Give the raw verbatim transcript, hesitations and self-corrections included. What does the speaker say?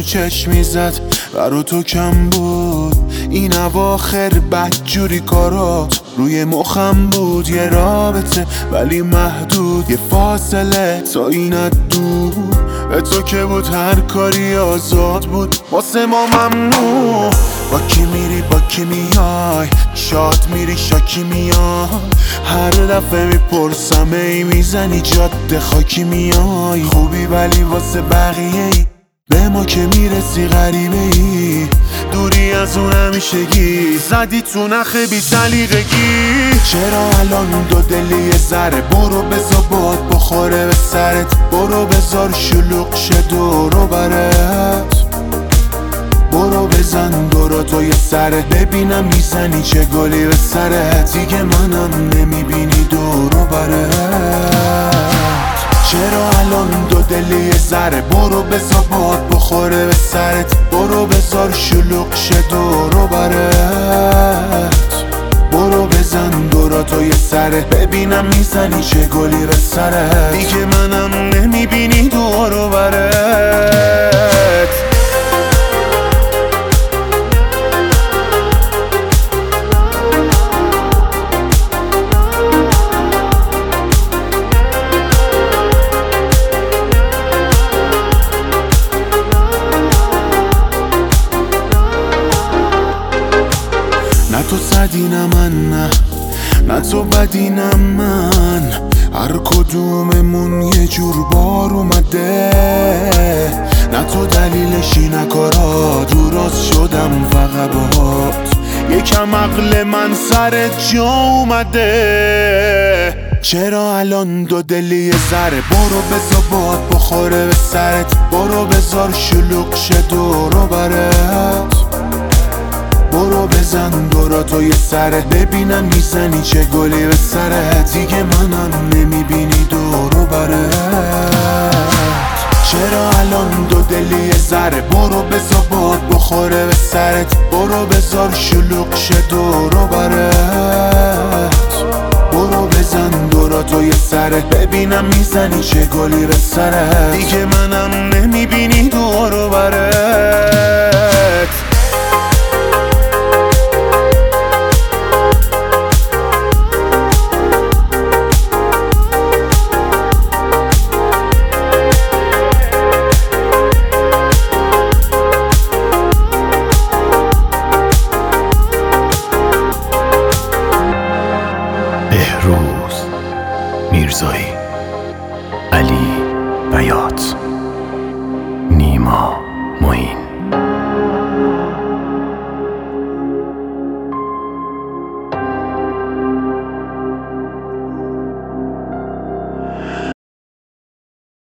چشم میزد برا تو کم بود. این اواخر بدجوری کارات روی مخم بود. یه رابطه ولی محدود، یه فاصله تا اینت دور. به تو که بود هر کاری آزاد بود، واسه ما ممنوع. با کی میری با کی میای، شاد میری شاکی میای. هر دفعه میپرسم ای میزنی جاده خاکی میای. خوبی ولی واسه بقیه ای، به ما که میرسی غریبه ای. دوری از اون همیشگی، زدی تو نخ بی سلیقگی. چرا الان دو دلی یه ذره، برو بذار باد بخوره به سرت. برو بذار شلوغ شه دور و برت. برو بزن دورا تو یه سره، ببینم میزنی چه گلی به سرت. دیگه منم نمیبینی دور و برت. چرا الان دو دلی یه ذره، برو بذار باد بخوره به سرت. برو بذار شلوغ شه دور و برت. برو بزن دورا تو یه سره، ببینم میزنی چه گلی به سرت. دیگه منم نمیبینی دور و برت. نه تو صدی نه من، نه نه تو بدی نه من. هر کدوممون یه جور بار اومده. نه تو دلیلشی نه کارات، رو راست شدم فقط باهات. یکم عقل من سر جا اومده. چرا الان دو دلی یه ذره، برو بذار باد بخوره به سرت. برو بذار شلوغ شه دور و برت. برو بزن دورا تو یه سره، ببینم میزنی چه گلی به سرت. دیگه منم نمیبینی دور و برت. چرا الان دو دلی یه ذره، برو بذار باد بخوره به سرت. برو بذار شلوغ شه دور و برت. برو بزن دورا تو یه سره، ببینم میزنی چه گلی به سرت. دیگه منم نمیبینی دور و برت. بهروز میرزایی، علی بیات، نیما.